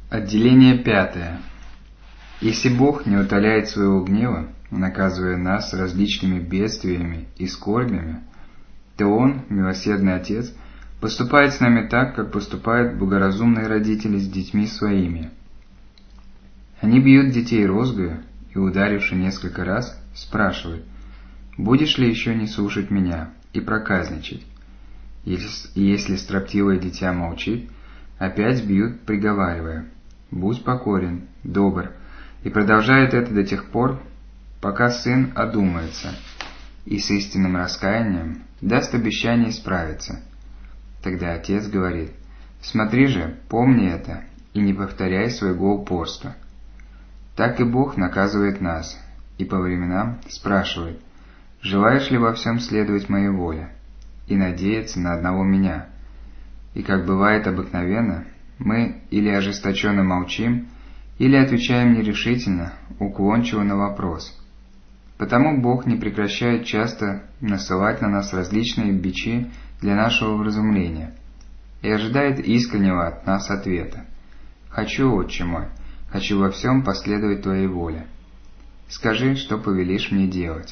Отделение 5. Если Бог не утоляет своего гнева, наказывая нас различными бедствиями и скорбями, то Он, милосердный Отец, поступает с нами так, как поступают благоразумные родители с детьми своими. Они бьют детей розгою и, ударивши несколько раз, спрашивают: «Будешь ли еще не слушать меня и проказничать?» Если строптивое дитя молчит, опять бьют, приговаривая: «Будь покорен, добр», и продолжают это до тех пор, пока сын одумается и с истинным раскаянием даст обещание исправиться. Тогда отец говорит: «Смотри же, помни это, и не повторяй своего упорства». Так и Бог наказывает нас, и по временам спрашивает: «Желаешь ли во всем следовать моей воле и надеяться на одного меня?» И, как бывает обыкновенно, мы или ожесточенно молчим, или отвечаем нерешительно, уклончиво на вопрос. Потому Бог не прекращает часто насылать на нас различные бичи для нашего вразумления и ожидает искреннего от нас ответа: «Хочу, Отче мой, хочу во всем последовать Твоей воле. Скажи, что повелишь мне делать».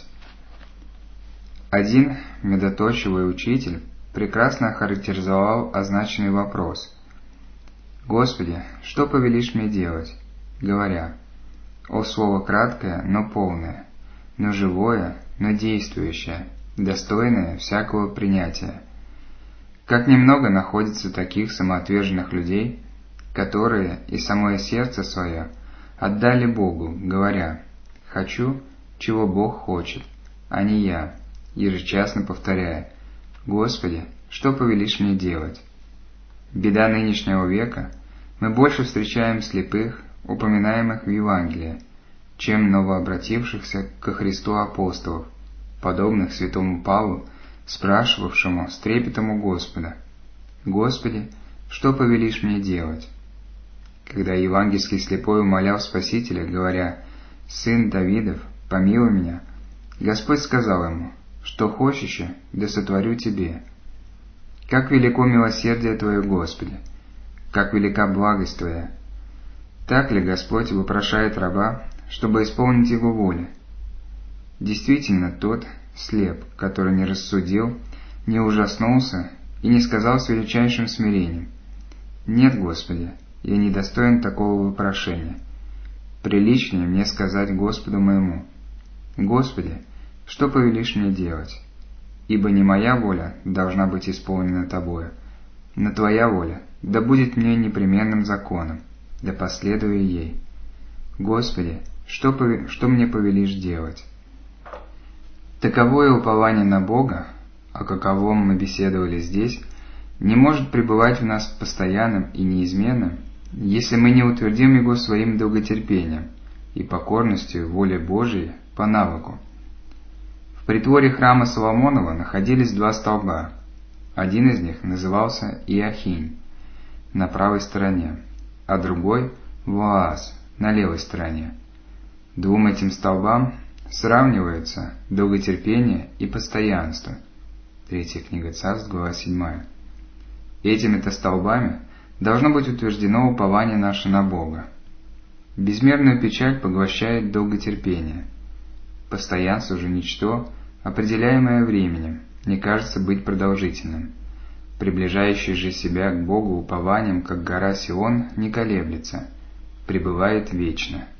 Один медоточивый учитель прекрасно охарактеризовал означенный вопрос: «Господи, что повелишь мне делать?» говоря: «О слово краткое, но полное, но живое, но действующее, достойное всякого принятия». Как немного находится таких самоотверженных людей, которые и самое сердце свое отдали Богу, говоря: «Хочу, чего Бог хочет, а не я», ежечасно повторяя: «Господи, что повелишь мне делать?» Беда нынешнего века: мы больше встречаем слепых, упоминаемых в Евангелии, чем новообратившихся ко Христу апостолов, подобных святому Павлу, спрашивавшему с трепетом у Господа: «Господи, что повелишь мне делать?» Когда евангельский слепой умолял Спасителя, говоря: «Сын Давидов, помилуй меня», Господь сказал ему: «Что хочешь, да сотворю тебе». Как велико милосердие Твое, Господи! Как велика благость Твоя! Так ли Господь вопрошает раба, чтобы исполнить Его волю? Действительно, тот слеп, который не рассудил, не ужаснулся и не сказал с величайшим смирением: «Нет, Господи, я не достоин такого вопрошения. Приличнее мне сказать Господу моему: Господи, что повелишь мне делать? Ибо не моя воля должна быть исполнена Тобою, но Твоя воля да будет мне непременным законом, да последую ей. Господи, что мне повелишь делать?» Таковое упование на Бога, о каковом мы беседовали здесь, не может пребывать в нас постоянным и неизменным, если мы не утвердим его своим долготерпением и покорностью воле Божией по навыку. В притворе храма Соломонова находились 2 столба. Один из них назывался Иохинь на правой стороне, а другой – Воаз на левой стороне. 2 этим столбам сравниваются долготерпение и постоянство. 3 книга Царств, глава 7. Этими-то столбами должно быть утверждено упование наше на Бога. Безмерную печаль поглощает долготерпение. Постоянство же ничто, определяемое временем, не кажется быть продолжительным. Приближающий же себя к Богу упованием, как гора Сион, не колеблется, пребывает вечно.